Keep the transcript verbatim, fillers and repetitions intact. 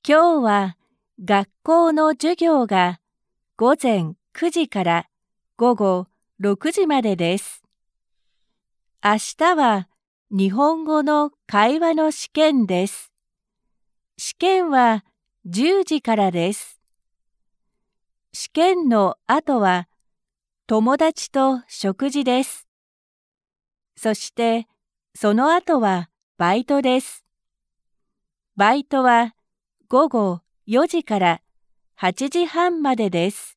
今日は学校の授業が午前くじから午後ろくじまでです。明日は日本語の会話の試験です。試験はじゅうじからです。試験の後は友達と食事です。そしてその後はバイトです。バイトは午後よじからはちじはんまでです。